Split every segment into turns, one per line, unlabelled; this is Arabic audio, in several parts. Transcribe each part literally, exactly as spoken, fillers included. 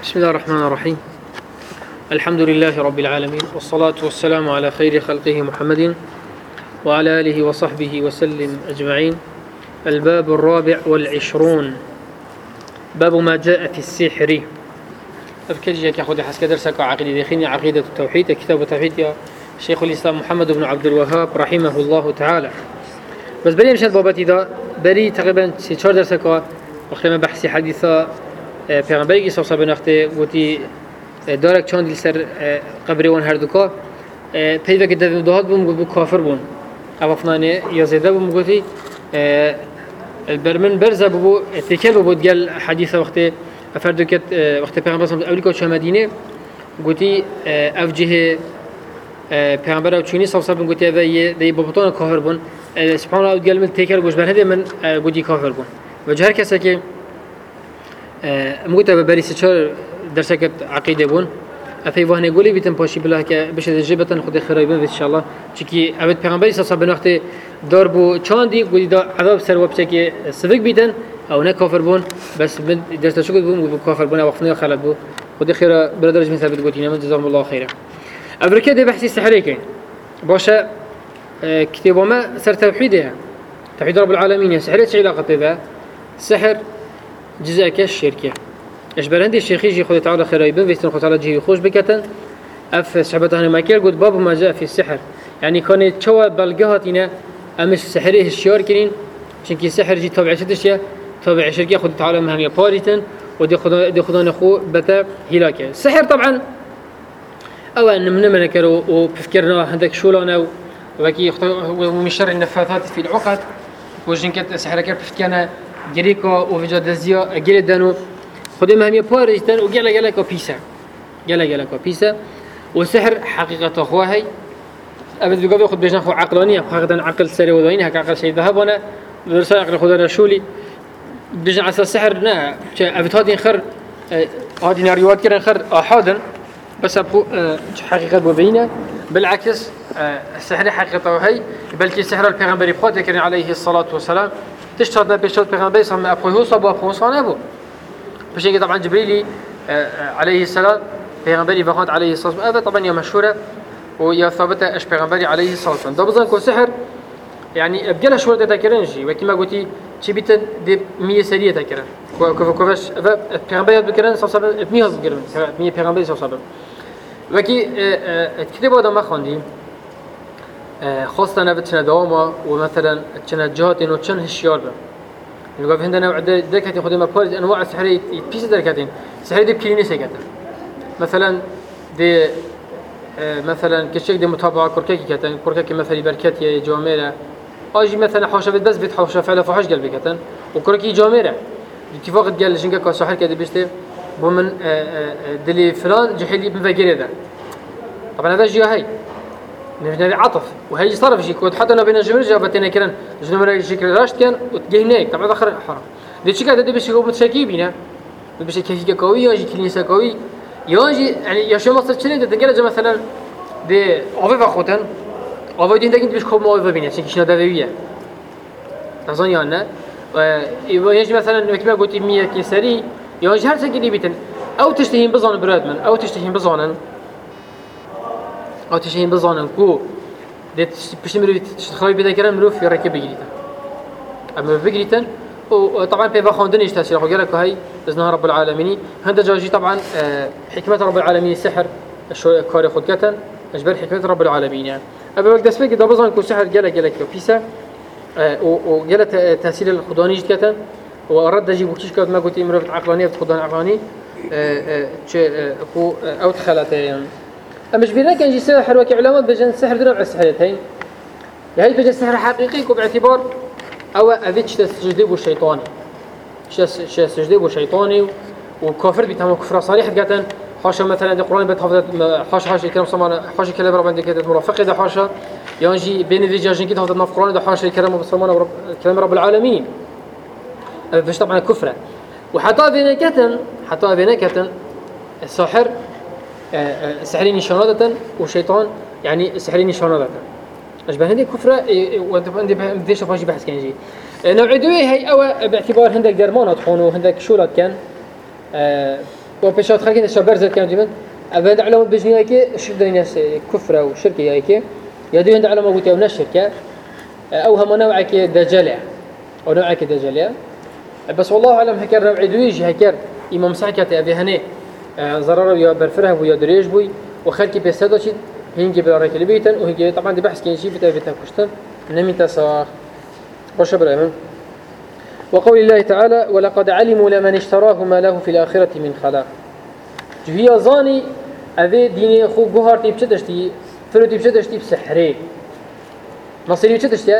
بسم الله الرحمن الرحيم. الحمد لله رب العالمين، والصلاة والسلام على خير خلقه محمد وعلى آله وصحبه وسلم أجمعين. الباب الرابع والعشرون، باب ما جاء في السحر. أفكر يا أخوي حسك درسك عقيدة دخيني عقيدة التوحيد، كتاب التوحيد يا شيخ الإسلام محمد بن عبد الوهاب رحمه الله تعالى. بس بري مشان بابتي دا بري تقريبا ستة درسك وخلنا بحثي حديثة پیغمبری صلی الله علیه و آله گویی دارک چند دیل سر قبری وان هر دوکا پیدا که دوام دهات بوم گفت کافر بون افنانه یا زیده بوم گویی برمن برزه بو تکل بود گل حدیث وقت افرد که وقت پیغمبر صلی الله علیه و آله مدینه گویی افجه پیغمبر و چونی صلی الله علیه و آله گویی دی بابتون کافر بون سبحان الله گل من تکل گوش بر هدی من گویی کافر بون و جهر کسی که مقطع ببريس شر درسك عقيدة بون أفي وهني قولي بيتم باشي بالله كبش الجبتن خد خرايبين إن شاء الله شكي أبد پیغمبر صلى الله عليه دار بو چاندي قولي دا عذاب سر وبشكي سفك بيتن أو نه كافر بون بس من درس شو بون بو كافر بون وقتنا خلد بو خد خير برادرج من ثابت قولي نعم جزاهم الله خيرا. أبركة ده بحثي سحريكين باشا كتابه ما سر توحيده توحيد رب العالمين سحرية شيء علاقة به سحر جزء كاش شركة إيش برندي الشيخ يجي خد تعالى خرايبين ويستن خد تعالى جيه خوش بكتن أف صحبته هنا ماكير قد باب ما جاء في السحر يعني كانت شوا بلقهاتنا أمش سحريه الشيار كرين عشان كي السحر جي تابع شتشيا تابع شركة خد تعالى مهم يباريتن ودي خدا دي خدان أخو بتا هلاكه السحر طبعا أو أن من من كرو وبفكرنا عندك شولانا وكي ومن شر النفاثات في العقد وجن كت سحر كر بفكرنا جريكا وفجأة دزيا جري دانو خدي مهمية بارجتن وجلا جلا كبيسة جلا جلا كبيسة والسحر حقيقة أخوهاي أبد بقى بياخد بيجنا خو عقلانية حقيقة عقل سري وضعين هك عقل شيء ذهب وأنا برسالة عقل خدنا شولي بيجنا على السحر نا أبد هادين خر هادي ناريوات كرن خر أحدا بس أبو حقيقة بوبينا بالعكس السحر حقيقة هاي بلكي السحر البيغمبري بخاطر كرن عليه الصلاة والسلام تشتغل ده بيشتغل بيغمبر صلى أبوه صبوا أبوه صانع أبوه بشيء طبعا جبريل عليه السلام بيغمبري بخاط عليه الصلاة والسلام هذا طبعا يا مشهورة ويا ثابتة إيش بيغمبري عليه الصلاة والسلام ده بظن كو سحر يعني بجلا شو ده تكرنجي وكما قلتي شي بيت دي مية سرية تكرن كيف كيفش بيغمبري بكرن صلى الله عليه وسلم مية بكرن مية بيغمبري صلى الله عليه وسلم وكي الكتاب هذا ما خاندي خاصة نبتنا دوما ومثلا كنا جهات إنه كن هالشيار به نقول في عندنا عدة دركات يخدم بارد أنواع السحر يتبيس دركاتين السحر دي بكليني سكتة مثلا دي مثلا كشيء دي متابعة كركاكي كتن كركاكي مثلا بركاتي جامرة أجي مثلا حاشة بس بيت حاشة فعلا فحش قلبي كتن وكركي جامرة اتفاق قال جنكا كسحر كده بيشته بمن دلي فلان جحيل بفجر ذا طبعا هذا جيا هاي نجنا عطف وهي صرف شيء كود حتى نبينا جمر جابتنا كرن جمر شكل راشت كان وتجهناك طبعا آخر حرام دي شيء كده ده بس يقوم متشاكيبينه بس كيفية قوية يجي كنيسة قوي يجي يعني يا شو مصر شنو ده تنقل مثلا ده أوفي فخوتن أوفي دين ده كنت بيش خوب ما أوفي بينه عشان كشنا دافعية تظن يعني يجي مثلا كما قلت مية كسري يجي هل سكدي بيتن أو تشتهين بظن برادمن أو تشتهين بظنن أو تشين بظانن كو ده بشمر تخوي بده كلام مروف يركب بجريتن أما بجريتن وطبعا بيبقى خاندنيش تأثير أخو جالك هاي إذنها رب العالمين هذا جاجي طبعا حكمة رب العالمين السحر شو كاري خد كتن أجبر حكمة رب العالمين يعني أبى وقت دسبك ده بظن كو سحر جالك جالك بيسا وجالك تأثير الخداني جت كتن وأرد جيب وكيش كات ما قلت مروف عقلانية خدان عقلاني كو أو تخلته يعني أمش بينا كان جي سحر وكي علامات بجن سحر درب على السحرتين هاي بجن سحر حقيقي باعتبار أو أذيتش تسجدي بالشيطاني شاس شاس سجدي بالشيطاني وكافر بيتهم كفر صريح قتن حاشا مثلا القرآن بتحفظ حاشا حاشا كلام سمان حاشا كلام رب عندك كده مرافقة ده حاشا يانجي بين الرجاجين كده حفظ القرآن ده حاشا كلام سمان كلام رب العالمين فيش طبعا كفرة وحتى بينا كتن حتى بينا كتن الساحر سحرين نشانة وشيطان يعني سحرين نشانة أشبه هندي كفرة وأنت عندي بديش أفاجي بحث كان جي نوع دوي هي أو باعتبار هندك درمان أطحون وهندك شولات كان وبيشات خلقين الشباب زاد كانوا جمن أبدا على بجنيه كي شدوا الناس كفر أو شركة هاي كي يدوا عند على ما قلت يوم الشركة أو هم نوع كي دجالة أو نوع كي دجالة بس والله أعلم هكر نوع دويج هكر إمام سحكة أبي هني ضرر ويا برفره ويا دريج بوي وخلك بيستدو شيء هنجي بالرك اللي بيتن وهنجي طبعا دي بحث كين شيء بتاع بتاع كشتن نمي تصاخ وش برامن وقول الله تعالى ولقد علموا لمن اشتراه ما له في الآخرة من خلاق جهيا زاني أذي ديني خو جوهر تيبشتشتي فلو تيبشتشتي بسحري نصيري بشتشتي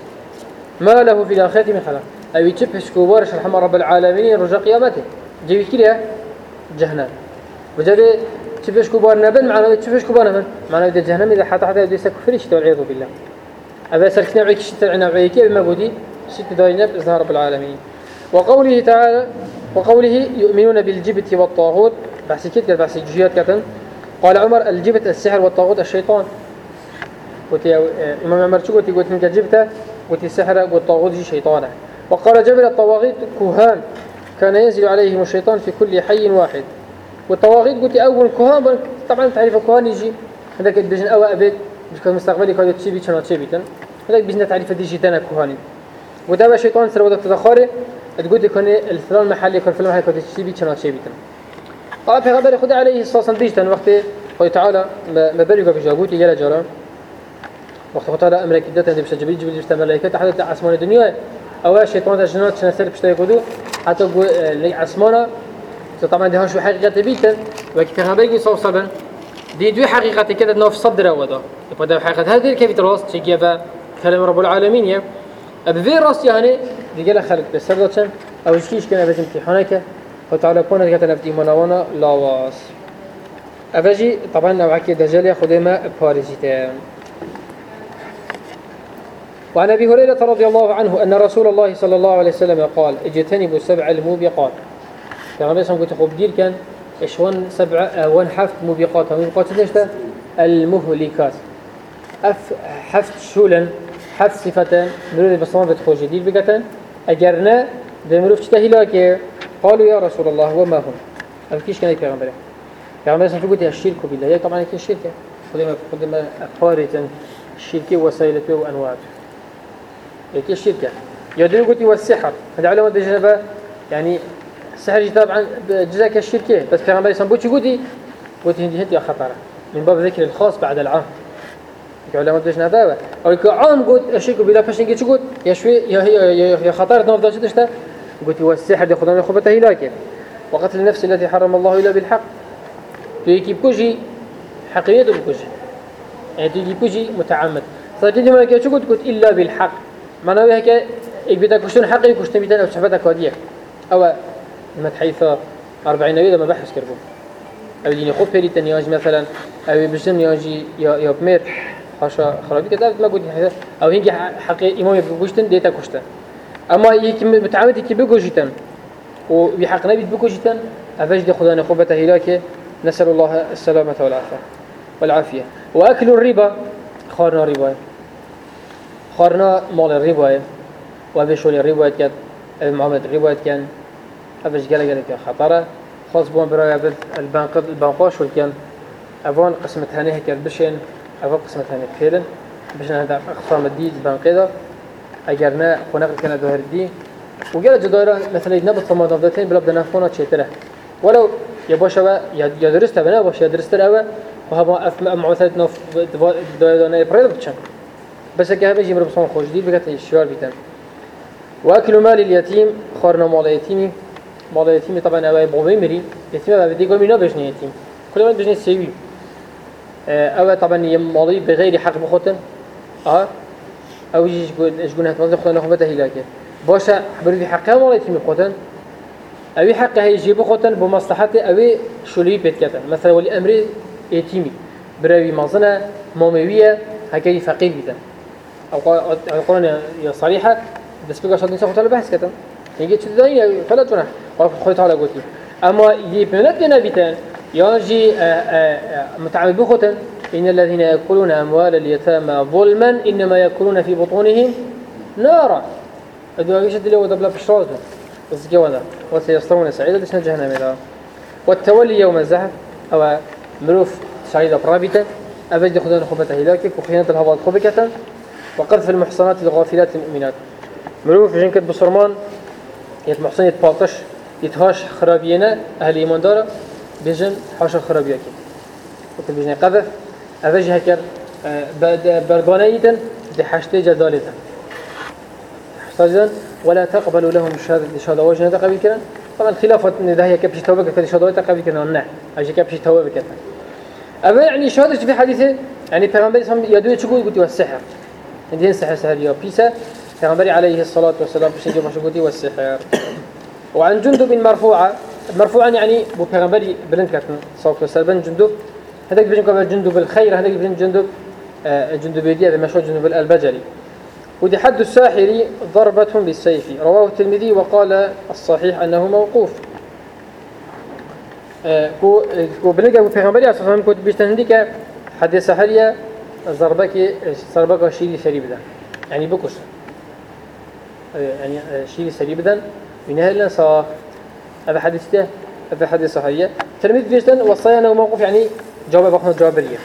ما له في الآخرة من خلاق أبي تشبش كوبارش رحمة رب العالمين رجع قيامته جيبي كلها جهنم وجابي تشبش كوبار نبن معنا تشبش كوبار نبن معنا بدي جهنم إذا حتى حتى بدي سكفريش والعياذ بالله أبي سركنا عيك شتى عنا عيك بما بودي ست داينب إظهار رب العالمين وقوله تعالى وقوله يؤمنون بالجبت والطاغوت بحث كت بحث جهات كتن قال عمر الجبت السحر والطاغوت الشيطان قلت يا إمام عمر شو قلت قلت إنك جبته قلت السحر والطاغوت شيطانه وقال جبل الطواغيت كهان كان ينزل عليهم الشيطان في كل حي واحد والطواغيت قلت أول كهان طبعا تعرف الكهان يجي هذاك البجن أو أبد بيكون مستقبلي كانوا تشيبي كانوا تشيبيتن هذاك بجن تعرف ديجي تنا كهاني وده الشيطان سر وده تدخره تقول يكون الفلان محل يكون فلان محل كانوا تشيبي كانوا تشيبيتن قال في غبر خد عليه الصلاة والسلام وقت قال تعالى ما بلغ في جابوت يجلا جرا وقت قال أمريكا دتن بس جبريل جبريل بس ملائكة حتى أسمان الدنيا أول الشيطان الجنات شنسر بشتري كده حتى لي عسمانة طبعا ده شو حقيقة بيتن وقت هذا صار صبن دي دو حقيقة كده نوف صدره وده يبقى حقيقة هذه كيف تراس تيجي بقى كلام رب العالمين يا أبذي راس يعني دي جل خلق بس سبتشن أو إيش كنا بس امتحانك وتعالى كنا كده نفتي مناوانا لاواس أبجي طبعا نوع كده دجال خدمة باريزيتان وعن أبي هريرة رضي الله عنه أن رسول الله صلى الله عليه وسلم قال اجتنبوا سبع الموبقات يعني مثلا قلت خب دير كان إشوان سبع وان حفت موبقات موبقات ليش ده المهلكات أف حفت شولا حفت صفتان مرود بصمان بتخوش دير بقتن أجرنا بمروف تهلاك قالوا يا رسول الله وما هم أبكيش كان يكرم بله يعني مثلا قلت الشرك بالله هي طبعا كل شركة خدمة خدمة أفارة الشركة وسائلته وأنواعه هيك الشركة يدري قلت والسحر هذا علامة بجنبه يعني السحر طبعا جزء كالشركة بس كمان بيسمى بوتي قلتي قلتي هندي هندي خطرة من باب ذكر الخاص بعد العام علامة بجنبه أو كعام قلت الشرك بلا فشل قلت شو قلت يا شوي يا يا يا خطر نافذة شو تشتا قلت والسحر ده خدنا خبته هلاك وقتل النفس التي حرم الله إلا بالحق تيجي بكوجي حقيقته بكوجي يعني تيجي بكوجي متعمد فكذا ما كان شو قلت قلت إلا بالحق معناه هيك يبدأ كشتون حقي كشتون بيتنا أو شفتها كودية أو لما تحيث أربعين نوية ما بحث كربو أو ديني خوب بريد تنياج مثلا أو بجن ياجي يا يا بمير خاشا خرابي كده ما قلت هذا أو هيك حقي إمام بكشتون ديتا كشتون أما هيك متعمد هيك بكوجيتن وبحقنا بيت بكوجيتن أفجد خدنا خوبته هلاك نسأل الله السلامة والعافية والعافية وأكل الربا خارنا ربا خارنا مال الربا وبشول الربا كان معاملة الربا كان أبش جل جل كان خطرة خاص بون برايا البنك البنقاش والكان أفان قسمة هنيه كان بشين أفان قسمة هنيه خيرن بشين هذا أقسام الدين البنك هذا أجرنا ونقل كان ظهر الدين وجل جدارا مثلا ينبض ثم ضفتين بلا بدنا فونا شيتره ولو يباشوا يدرست بنا باش يدرست الأول وهذا أف معثرة نف دايدنا بريد بتشان بس كهذا يجي مربصان خوش دي بقت الشوار بيتن وأكل مال اليتيم خارنا مال اليتيم مال اليتيم طبعا أبى بغوي مري يتيم أبى بدي قومي نبجني يتيم كل ما بجني سوي أبى طبعا يمالي بغير حق بخوتن آه أو يجي يقول هتوظف خلنا نخبته هلاكه باشا حبر في حقها مال اليتيم بخوتن أبي حقها يجيب بخوتن بمصلحته أبي شلي بيتكتن مثلا ولي أمري يتيمي براوي مازنة ماموية هكذا فقير بيتن أو القرآن يا صريحة بس بقى شاد نسخة على بحث كتن يجي تدين فلا تنح وخذ على قوتي أما يبنت لنا بيتن يجي متعمد بخوتن إن الذين يأكلون أموال اليتامى ظلما إنما يأكلون في بطونهم نارا أدوا إيش اللي هو دبلا في الشراز بس كذا وسيصلون سعيدا لسنا جهنم إذا والتولي يوم الزحف أو مروف شعيدة برابطة أبجد خدان خبة هلاكك وخيانة الهواء خبكة وقذف المحصنات الغافلات المؤمنات مروف جنكت بصرمان يتمحصن يتباطش يتهاش خرابينا أهل إيمان دارا بيجن حاشا خرابيك وكل بيجن قذف أبجد هكر برغانيتا دي حشتي جدالتا حشتاجا ولا تقبلوا لهم شهادة وجهنا تقبل كنا طبعا خلافة إن ده هي كبش توبة كذا شهادة تقبل كنا نعم أجي كبش توبة كذا أما يعني شهادة في حديثه يعني پیغمبر هم يدوي تقول قلت والسحر عندي السحر سحر يا بيسا پیغمبر عليه الصلاة والسلام بشيء ما شو قلتي والسحر وعن جندب مرفوعة مرفوعا يعني بو پیغمبر بلند كاتن صوت والسلام جندب هذاك بيجن قبل جندب الخير هذاك بيجن جندب جندب يدي هذا مشهور جندب البجلي ودي حد الساحر ضربة بالسيف رواه الترمذي وقال الصحيح أنه موقوف كو كو بنلقى أبو پیغمبر أصلا هم كنت بيشتهندك حد الساحرية ضربك ضربك شيء سريع بدن يعني بكش يعني شيء سريع بدن من هلا صار هذا حديثه هذا حديث صحيح الترمذي بيشتهن وصايا أنه موقوف يعني جواب بخنا جواب بريه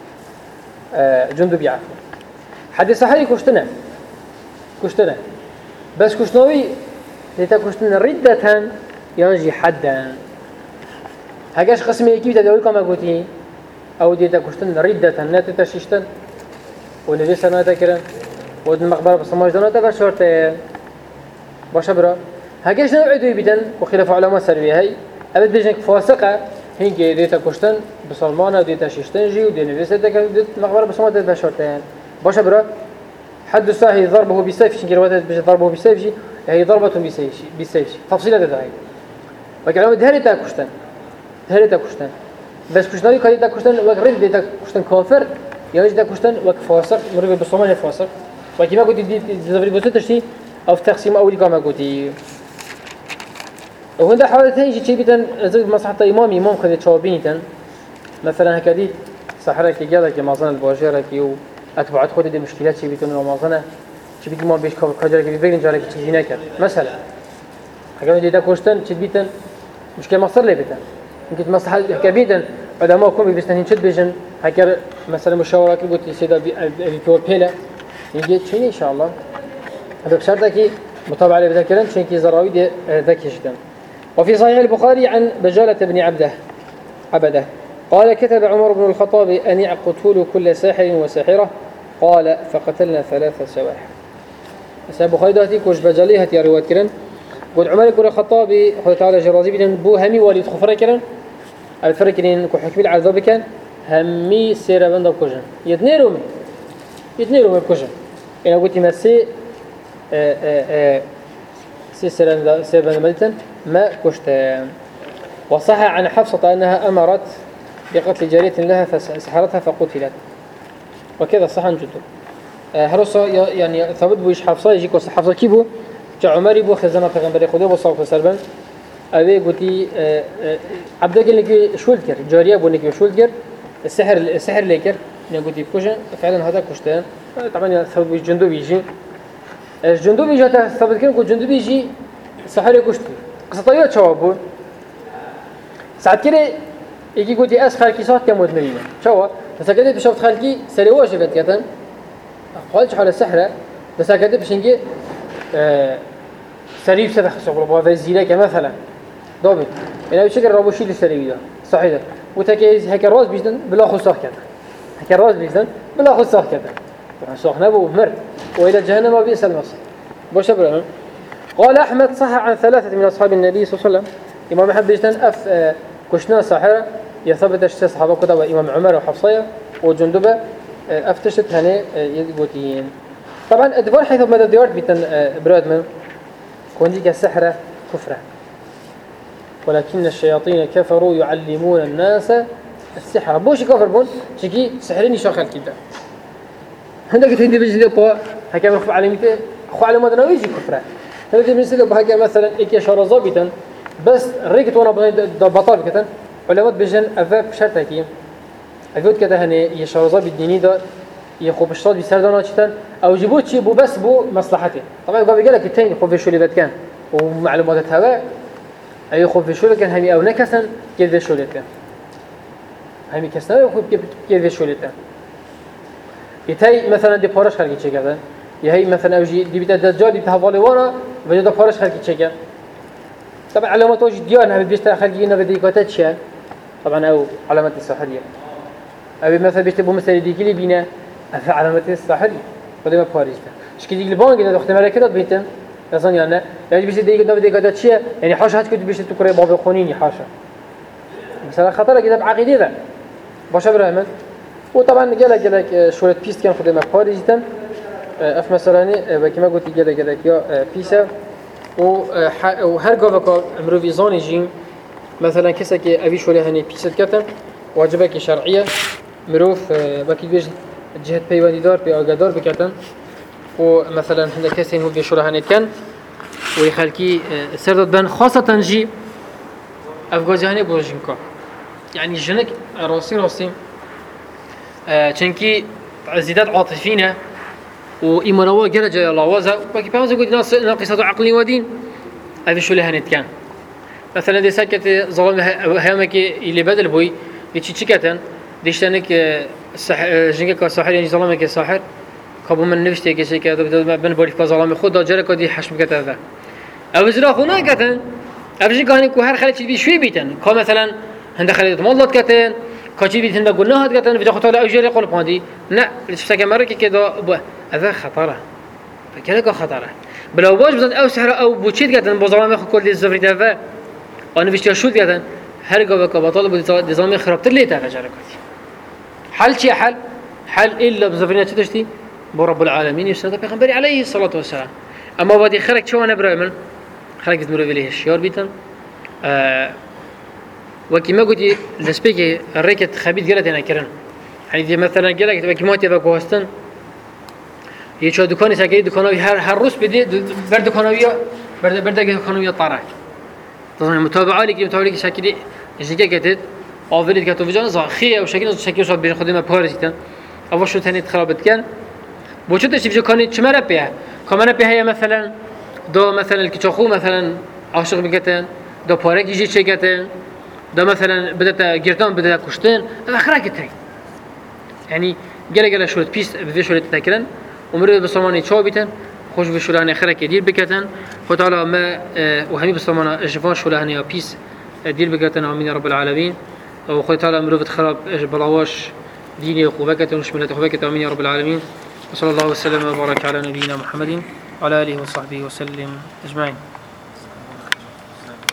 جندب يعرف حديث صحيح كشتنا كشتنا بس كشناوي ليتا كشتنا ردة ينجي حدا هكاش قسمي كيف تداول كما قلتي أو ديتا كشتنا ردة نات تشيشتن ونبي سنة تكرن ودن مقبرة بصماج دنا تبشرت باشبرا هكاش نوع عدوي بدن وخلاف علماء سروي هاي أبد بيجنك فاسقة هنك ديتا كشتن بسلمانة وديتا شيشتنجي ودينا نبي سنة مقبرة بصماج تبشرت باشبرا حد الساحر ضربه بالسيف شنكر وقت بيجي ضربه بالسيف هي ضربة بالسيف بالسيف تفصيلة ذا هي وكلام دهري تا كشتن دهري تا كشتن بس كشتني كاي تا كشتن وقرد تا كشتن كافر يا تا كشتن وفاسق مريض بالصومال فاسق وكما قلت دي زبري بس تشتي او في تقسيم اولي كما قلت وهنا حالتين يجي شيء بيتن زي مصلحة إمام إمام خذ تشابينتن مثلا هكذا صحراء كي جالك يا مازن الباجرة كيو أتبعت خود دي مشكلات شيء بيتون رمضان شيء بيجي ما بيش كاجر كي بيبين جالك شيء هناك مثلا حكمنا دي دا كوشتن شيء بيتن مشكلة مصر لي بيتن يمكن مصلحة كبيرة علماء كم بيستهين شد بيجن هكذا مثلا مشاورة كي قلت سيدا بيكور بيلا يجي شيء إن شاء الله هذا بشرط كي متابعة لبذكرن شيء كي زراوي دي ذكي جدا وفي صحيح البخاري عن بجالة بن عبده عبده قال كتب عمر بن الخطاب أن يقتلوا كل ساحر وساحرة قال فقتلنا ثلاثة سواحر سأبو خيداتي كوش بجالي هتي رواية كرن قل عمر بن الخطاب خذ تعالى جرازي بدن بو همي والد خفرة كرن الفرق كرن كو حكمي العذاب كان همي سيرا بند بكوجن يتنيروا من يتنيروا من بكوجن أنا قلت ما سي آآ آآ سي سيرا سيرا بند مدتن ما كشت وصح عن حفصة أنها أمرت بقتل جارية لها فسحرتها فقتلت وكذا صحن جدا هرصة يعني ثابت بويش حفصة يجيك وصح حفصة كيبو جاء عمر بو خزانة پیغمبر خدا بو صلى الله عليه وسلم أبي قلتي عبد قال لك شو الكر جارية بو لك شو الكر السحر السحر ليكر يعني قلتي بكوجن فعلا هذا كشتان طبعا ثابت بويش جندوب يجي الجندوب يجي ثابت كان كل جندوب يجي سحر كشت قصة شوابو ساعات كده يجي قلتي أس خالكي صوت كمود مرينا شو بس كده بشوفت خالكي سري واجبت كده قالش على السحرة بس كده بشنجي آه سريف سدخ شغل بوافي زيلك مثلا ضابط يعني بشكل رابوشي للسريف ده صحيح ده وتكيز هيك الراس بيجدن بلا خصاخ كده هيك الراس بيجدن بلا خصاخ كده صاخ نبو مر وإلى جهنم وبئس المصير بوشبر قال أحمد صح عن ثلاثة من أصحاب النبي صلى الله عليه وسلم إمام أحمد بيجدن أف آه كشنا ساحرة يثبت الشيء صحابة كده وإمام عمر وحفصية وجندبة آه أفتشت هني آه يقولين طبعا أدوار حيث مدى ديارت بيتن آه براد من كونديك السحرة كفرة ولكن الشياطين كفروا يعلمون الناس السحر بوش كفر بون شكي سحريني شاخل كده هندك تهندي بيجي لبوا هكذا مخفى علميته أخو علمات نويجي كفرة هندك بيجي لبوا هكذا مثلا إيكي شارزا بيتن بس ريكت وانا بطال كتن علمات بيجن أفا بشرطة كي أفوت كده هني يشارزا بالديني ده يخوب الشرط بيسردانا كتن أو جيبوت شي بو بس بو مصلحته طبعا قبل قالك التاني خوف شو اللي بتكان ومعلومات هوا أي خوف شو لكن همي أو نكسن كذا شو لكن همي كسنا خوف كذا شو لكن يتهي مثلا دي بارش خارجي تشكل يهي مثلا أوجي دي بيت الدجال دي بتهفالي وانا وجد بارش خارجي تشكل طبعا علامات وجه ديان هم بيشتغل خارجينا بديكاتات شيء طبعا أو علامات الساحلية أو مثلا بيشتبه مثلا دي كلي بينا في علامات الساحلية قدام باريس إيش كذي البانك إذا دخلت ملكة بيتم أصلا يعني يعني بيشتبه دي كده بديكاتات شيء يعني حاشا هتكتب بيشتبه تقرأ باب القانوني حاشا مثلا خطر كده بعقيدة ذا باش أبراهيم وطبعا جالك جالك شوية بيست كان قدام باريس تم أف مثلا وكما قلت جالك جالك يا بيسا وهر جوابك مروي زاني جيم مثلا كسا كي أبي شوية هني بيست كتم واجبك شرعية مروف وكي بيج جهة بيواني دار بأجدار بكتم ومثلا هذا كسين هو بيشوله هني كان ويخلكي سردت بن خاصة جي أفغازي هني بوجينكا يعني جنك راسي راسي چنكي زيادات عاطفينه وإيمانوا جرجة لوازة وكي بعض يقول ناس ناقصة عقل ودين هذا شو له هنتكان مثلا دي سكت ظلم هامك اللي بدل بوي دي تشيكتن ديشتنك سح جنك كساحر يعني ظلمك الساحر كابو من نفسته كشيء كذا بن بولي كظلم خود جرك ودي حشم كذا أو زرا خونا كتن أبجي كاني كهر خليت بي شوي بيتن كا مثلا هند خليت مالات كتن كاتي بيت هند قلنا هاد كتن في دخول على أوجري قلب هادي لا لشفتك مرة كذا هذا خطره فكذا خطره بلو باش بزن أو سحر أو بوشيت كتن بظلام خو كل الزفري دفع أنا بيشتري شو كتن هرجع بكبطال بدي نظام خربت اللي تفجركتي حل شيء حل حل إلا بزفرينا تشتي برب العالمين يسند بيغمبري عليه الصلاة والسلام أما بدي خرج شو أنا برامن خرج تمر بليه الشيار بيتن آه وكما قلت لسبيك الركت خبيث قالت أنا كرن يعني إذا مثلا قالك تبقى كماتي بقى هستن يشوا دكاني ساكي دكانوي هر هر روس بدي برد دكانوية برد برد دكانوية طارق طبعا متابعة لك متابعة لك ساكي إيش كتير أوليد كتوفي جانا زاخية وشكل ساكي وصل بين خدمة بارزيتن أول شو ثاني تخربت كان بوجود الشيء كان شمرة بيها كمان بيها مثلا دو مثلا الكتشخو مثلا عاشق بكتن دو بارك يجي شيء كتن دو مثلا بدأت جرتان بدأت كشتن آخره كتير يعني جل جل شو بيس في شو تذكرن ومرة بسلماني شو بيتن خوش في شو لهني آخره كدير بكتن فتعالى ما وهمي بسلمانة جفان شو لهني بيس دير بكتن آمين رب العالمين وخذ تعالى مرة بتخرب بلاواش ديني وقوبكة ونشملة وقوبكة آمين رب العالمين وصلى الله وسلم وبارك على نبينا محمد وعلى آله وصحبه وسلم أجمعين.